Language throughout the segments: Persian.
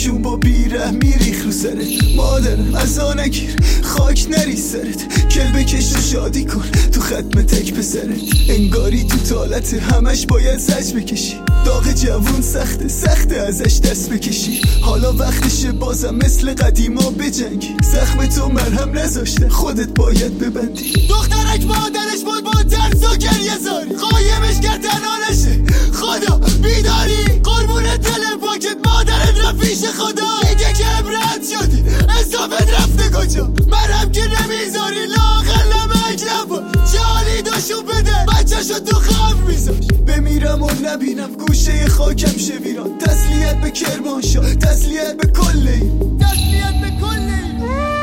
جون با بیره میریخ رو سرت. مادرم از آنگیر خاک نری سرت، کل بکش و شادی کن تو ختم تک پسرت. انگاری تو تالت همش باید زج بکشی، داغ جوون سخته ازش دست بکشی. حالا وقتشه بازم مثل قدیما بجنگی، زخم تو مرهم نذاشته خودت باید ببندی. دخترک مادرش بود با ترس و گریه زاری، قایمش کرد تنها نشه خدا بیداری. قربون دل پاکت مادرت رفت پیش خدا، دیگه که عبرت شدی حسابت رفته کجا. مرهم که نمیذاری لاغر نمک نبا، جالی داشو بده بچه شد تو خم میذاش. بمیرم و نبینم گوشه خاکم شویران، تسلیت به کرمانشاه، تسلیت به کل این، تسلیت به کل این.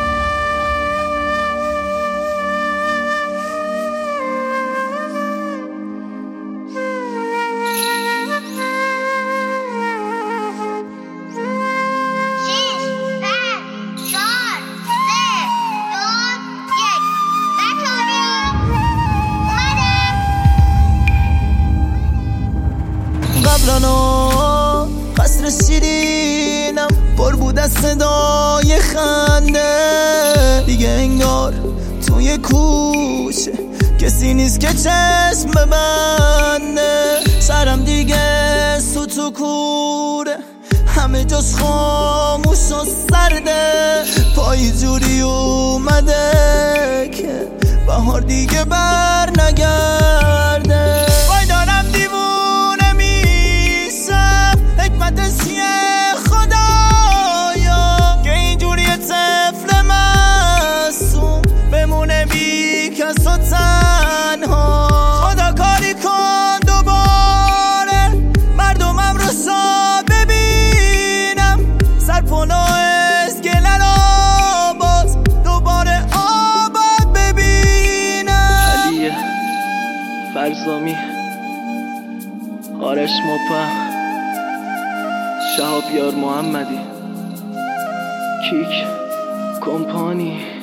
قبلنا قصر شیرینم پر بود از صدای خنده، دیگه انگار توی کوچه کسی نیست که چشم ببنده. سرم دیگه سوتو کوره، همه جاش خاموش و سرده. پای جوری اومده که بهار دیگه بر نگرده. وای دارم دیوونه میشم، حکمت چیه خدایا که اینجوری طفل معصوم بمونه بی کس و تنها. خدا کاری کن دوباره مردمم رو سا ببینم، سرپناه اسکلر باز دوباره آباد ببینم. علیه فرزامی، آرش مپه، شهاب یار محمدی، کیک کمپانی.